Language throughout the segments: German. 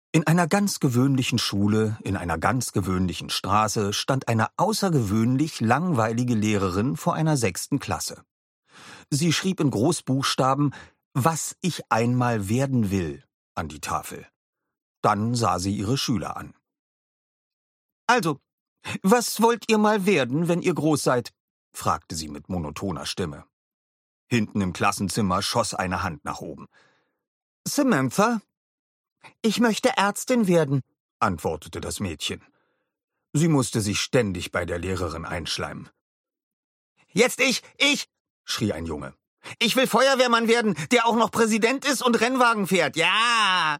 In einer ganz gewöhnlichen Schule, in einer ganz gewöhnlichen Straße stand eine außergewöhnlich langweilige Lehrerin vor einer 6. Klasse. Sie schrieb in Großbuchstaben »Was ich einmal werden will« an die Tafel. Dann sah sie ihre Schüler an. »Also, was wollt ihr mal werden, wenn ihr groß seid?« fragte sie mit monotoner Stimme. Hinten im Klassenzimmer schoss eine Hand nach oben. »Samantha?« »Ich möchte Ärztin werden«, antwortete das Mädchen. Sie musste sich ständig bei der Lehrerin einschleimen. »Jetzt ich, schrie ein Junge. »Ich will Feuerwehrmann werden, der auch noch Präsident ist und Rennwagen fährt, ja!«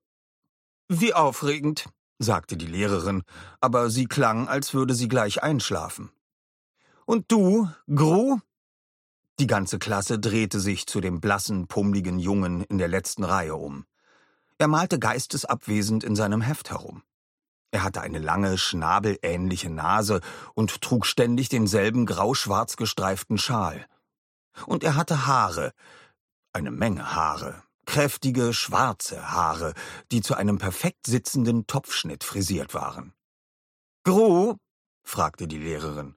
»Wie aufregend«, sagte die Lehrerin, aber sie klang, als würde sie gleich einschlafen. »Und du, Gru?« Die ganze Klasse drehte sich zu dem blassen, pummeligen Jungen in der letzten Reihe um. Er malte geistesabwesend in seinem Heft herum. Er hatte eine lange, schnabelähnliche Nase und trug ständig denselben grau-schwarz gestreiften Schal. Und er hatte Haare, eine Menge Haare, kräftige, schwarze Haare, die zu einem perfekt sitzenden Topfschnitt frisiert waren. »Gru?« fragte die Lehrerin.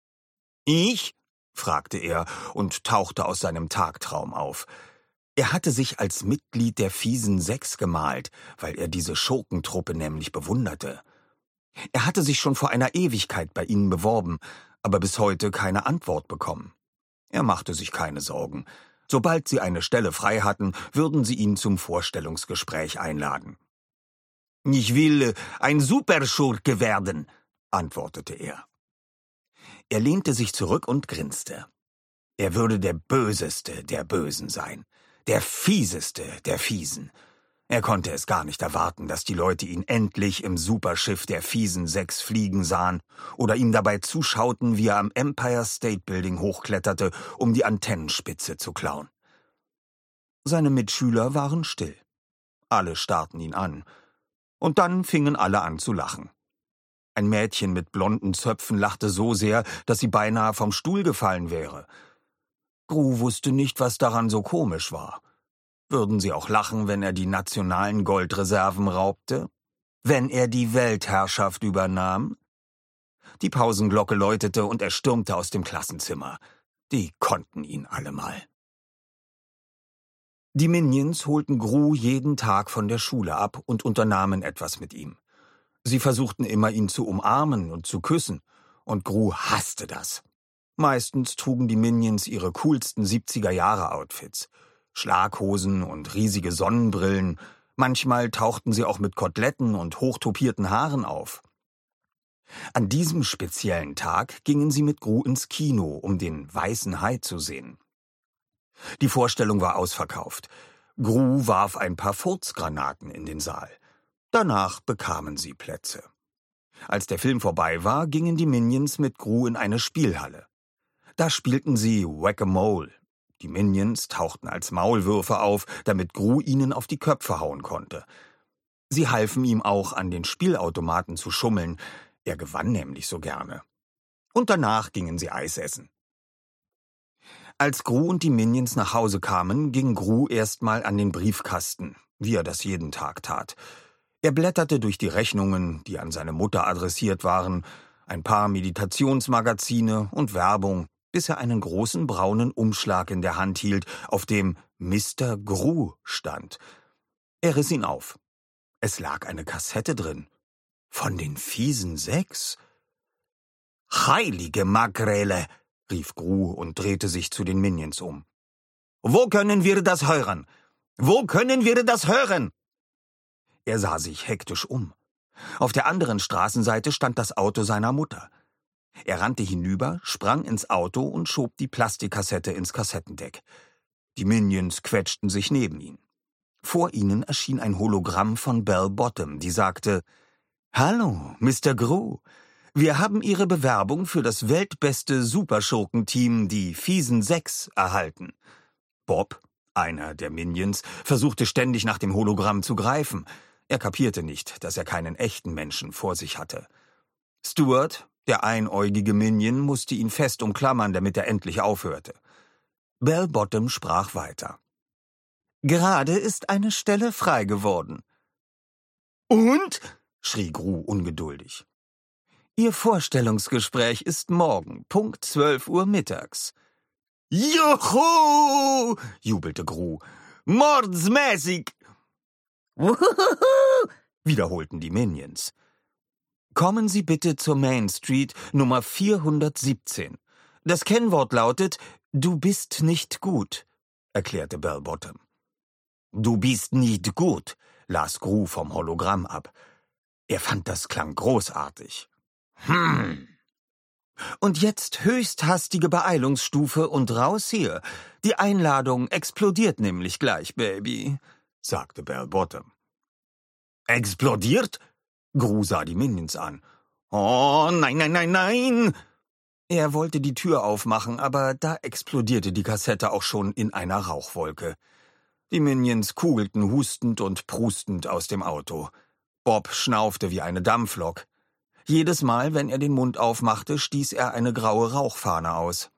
»Ich?« fragte er und tauchte aus seinem Tagtraum auf. Er hatte sich als Mitglied der fiesen 6 gemalt, weil er diese Schurkentruppe nämlich bewunderte. Er hatte sich schon vor einer Ewigkeit bei ihnen beworben, aber bis heute keine Antwort bekommen. Er machte sich keine Sorgen. Sobald sie eine Stelle frei hatten, würden sie ihn zum Vorstellungsgespräch einladen. »Ich will ein Superschurke werden«, antwortete er. Er lehnte sich zurück und grinste. Er würde der Böseste der Bösen sein. Der Fieseste der Fiesen. Er konnte es gar nicht erwarten, dass die Leute ihn endlich im Superschiff der fiesen 6 fliegen sahen oder ihm dabei zuschauten, wie er am Empire State Building hochkletterte, um die Antennenspitze zu klauen. Seine Mitschüler waren still. Alle starrten ihn an. Und dann fingen alle an zu lachen. Ein Mädchen mit blonden Zöpfen lachte so sehr, dass sie beinahe vom Stuhl gefallen wäre. Gru wusste nicht, was daran so komisch war. Würden sie auch lachen, wenn er die nationalen Goldreserven raubte? Wenn er die Weltherrschaft übernahm? Die Pausenglocke läutete und er stürmte aus dem Klassenzimmer. Die konnten ihn allemal. Die Minions holten Gru jeden Tag von der Schule ab und unternahmen etwas mit ihm. Sie versuchten immer, ihn zu umarmen und zu küssen, und Gru hasste das. Meistens trugen die Minions ihre coolsten 70er-Jahre-Outfits. Schlaghosen und riesige Sonnenbrillen, manchmal tauchten sie auch mit Koteletten und hochtopierten Haaren auf. An diesem speziellen Tag gingen sie mit Gru ins Kino, um den Weißen Hai zu sehen. Die Vorstellung war ausverkauft. Gru warf ein paar Furzgranaten in den Saal. Danach bekamen sie Plätze. Als der Film vorbei war, gingen die Minions mit Gru in eine Spielhalle. Da spielten sie Whack-a-Mole. Die Minions tauchten als Maulwürfe auf, damit Gru ihnen auf die Köpfe hauen konnte. Sie halfen ihm auch, an den Spielautomaten zu schummeln. Er gewann nämlich so gerne. Und danach gingen sie Eis essen. Als Gru und die Minions nach Hause kamen, ging Gru erstmal an den Briefkasten, wie er das jeden Tag tat. Er blätterte durch die Rechnungen, die an seine Mutter adressiert waren, ein paar Meditationsmagazine und Werbung, bis er einen großen braunen Umschlag in der Hand hielt, auf dem Mr. Gru stand. Er riss ihn auf. Es lag eine Kassette drin. Von den fiesen 6? »Heilige Makrele«, rief Gru und drehte sich zu den Minions um. »Wo können wir das hören? Wo können wir das hören?« Er sah sich hektisch um. Auf der anderen Straßenseite stand das Auto seiner Mutter. Er rannte hinüber, sprang ins Auto und schob die Plastikkassette ins Kassettendeck. Die Minions quetschten sich neben ihn. Vor ihnen erschien ein Hologramm von Bell Bottom, die sagte: »Hallo, Mr. Gru. Wir haben Ihre Bewerbung für das weltbeste Superschurkenteam, die fiesen 6, erhalten.« Bob, einer der Minions, versuchte ständig nach dem Hologramm zu greifen. Er kapierte nicht, dass er keinen echten Menschen vor sich hatte. Stuart, der einäugige Minion, musste ihn fest umklammern, damit er endlich aufhörte. Bell Bottom sprach weiter. »Gerade ist eine Stelle frei geworden.« Und? Schrie Gru ungeduldig. Ihr Vorstellungsgespräch ist morgen, Punkt 12 Uhr mittags. Juhu! Jubelte Gru. Mordsmäßig! Wuhuhu! Wiederholten die Minions. Kommen Sie bitte zur Main Street, Nummer 417. Das Kennwort lautet, du bist nicht gut, erklärte Bellbottom. Du bist nicht gut, las Gru vom Hologramm ab. Er fand, das klang großartig. Und jetzt höchst hastige Beeilungsstufe und raus hier. Die Einladung explodiert nämlich gleich, Baby, sagte Bellbottom. Explodiert? Gru sah die Minions an. Oh, nein, nein, nein, nein! Er wollte die Tür aufmachen, aber da explodierte die Kassette auch schon in einer Rauchwolke. Die Minions kugelten hustend und prustend aus dem Auto. Bob schnaufte wie eine Dampflok. Jedes Mal, wenn er den Mund aufmachte, stieß er eine graue Rauchfahne aus.